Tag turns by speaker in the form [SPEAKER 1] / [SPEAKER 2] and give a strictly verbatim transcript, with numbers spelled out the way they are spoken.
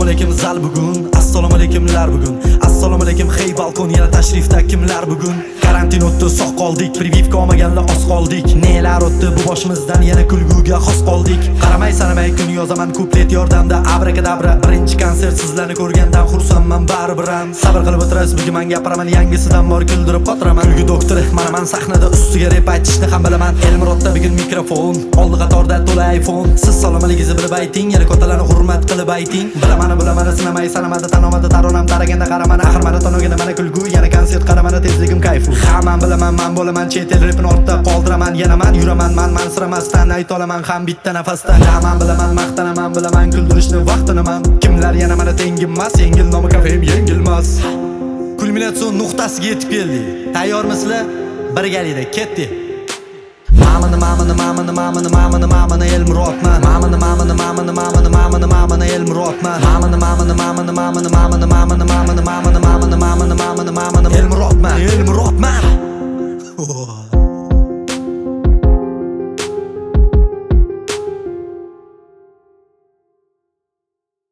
[SPEAKER 1] alaykum zal bugun, assalomu alaykumlar bugun. Assalomu alaykum hey balkon, yana tashrifda kimlar bugun? Karantin o'tdi, sog' qoldik, privivka olmaganlar oz qoldik. Nelar o'tdi bu boshimizdan, yana kulguga xos qoldik. Qaramay sanamay kun yozaman kuplet yordamda abrakadabra. Birinchi konsert sizlarni ko'rgandan xursandman baribir-ham. Sabr qilib o'tirasiz, bugun men gapiraman, yangisidan bor kuldirib qotiraman. Kulgu doktori, mana men sahnada ustiga rep aytishni ham bilaman. Elmurodda bugun mikrofon, oldi qatorda to'la iPhone. Siz salomatligingizni bilib ayting, yana kotalarni hurmat qilib ayting. Bilaman, bilaman, sinamay sanamada tanomada taronam taraganda qaraman, axir mana tanoganda mana kulgu, yana konsert qaramana tezligim kayfu. Hamman bilaman, men bo'laman, chet el repini ortda qoldiraman, yana men yuraman, men men siramasdan ayta olaman ham bitta nafasda. Men bilaman, maqtanaman, bilaman kuldirishni vaqtini men. Kimlar yana mana tengimmas, yengil nomi kafem yengilmas. Kulminatsion nuqtasiga yetib keldik. Tayyormisizlar? Birgalikda ketdik. Mamani mamani mamani mamani mamani mamani Elmurodman. Mamani mamani mamani mamani mamani mamani Elmurodman. Mamani mamani mamani mamani mamani mamani